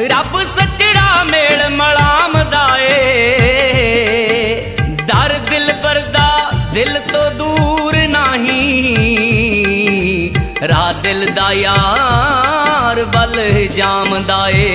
रब सच्चड़ा मेल मलाम दाए दर दिल बरदा दिल तो दूर नहीं राह दिल दा यार बल जाम दाए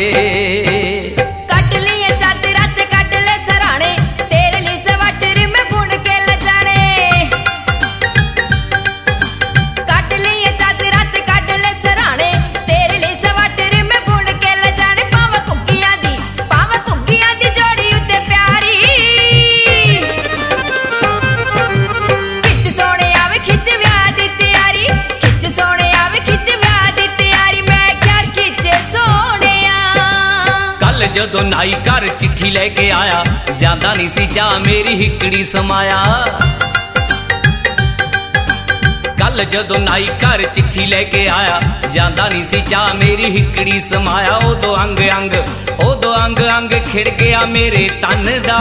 जदों नाई घर चिट्ठी लेके आया जांदा नहीं सी चाह मेरी हिकड़ी समाया कल जदों नाई घर चिट्ठी लेके आया जांदा नहीं सी चाह मेरी हिकड़ी समाया उदों अंग अंग खिड़ गया मेरे तन दा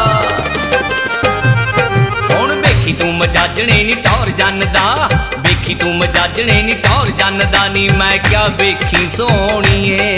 हुण वेखी तू मजाजणे नी टौर जनदा वेखी तू मजाजणे नी टौर जनदा नी मैं क्या वेखी सोहणीए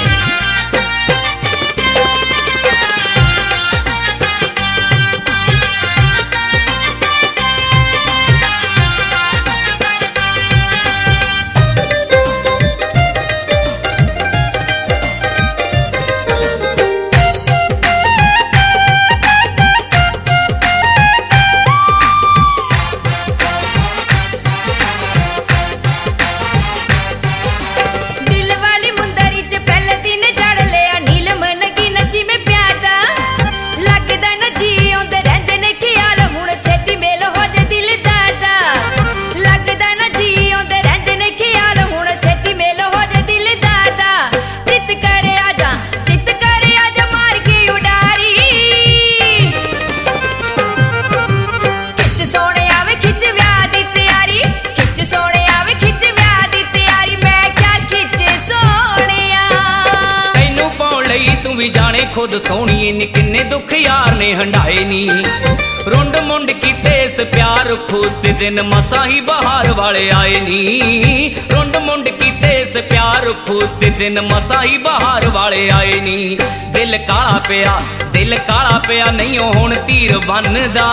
भी जाने खुद सोहणीए नी किन्ने दुख यार ने हंडाए नी रुंड मुंड कीते इस प्यार खुद दिन मसा ही बहार वाले आए नी रुंड मुंड कीते इस प्यार खुद दिन मसा ही बहार वाले आए नी दिल काला पिया नहीं हुण तीर बनदा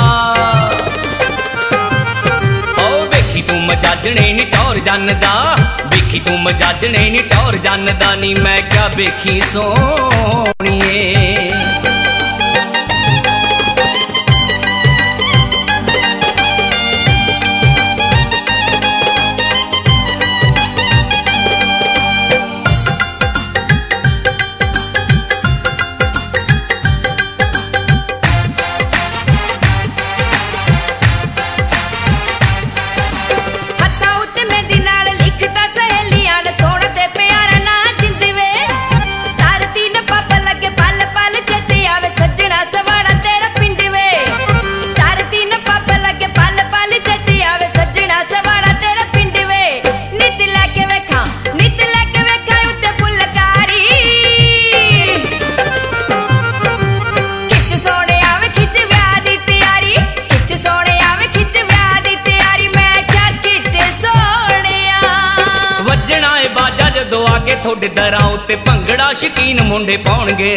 वेखी तू मजाजणे नी टौर जनदा वेखी तू मजाजणे नी टौर जनदा नी मैं क्या वेखी सोहणीए थोड़े दरां उत्ते भंगड़ा शकीन मुंडे पाउणगे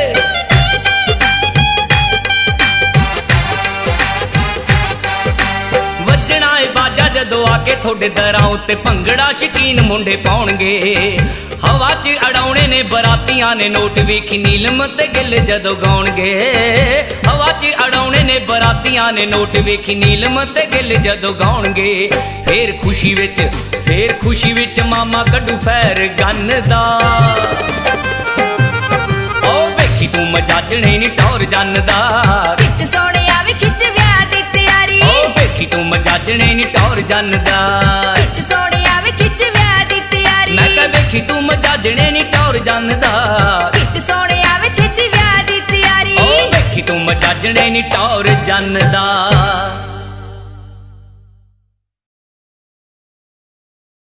वजना है बाजा जदों आके थोड़े दरां उत्ते भंगड़ा शकीन मुंडे पाउणगे हवा च अड़ाउणे ने बरातियां ने नोट वेखी नीलम ते गिल जदों गाउणगे हवा च अड़ाउणे ने बरातियां ने नोट वेखी नीलम ते गिल जदों गाउणगे फिर खुशी विच मामा कड्डू फैर गन्नदा ओ वेखी तू मजाजणे नी टौर जनदा खिच सोहणिया वे खिच विआह दी तैयारी ओ वेखी तू मजाजणे नी टौर जनदा खिच सोहणिया वे खिच विआह दी तैयारी मैं कह वेखी तू मजाजणे नी टौर जनदा खिच सोहणिया वे छेती विआह दी तैयारी ओ वेखी तू मजाजणे नी टौर जनदा।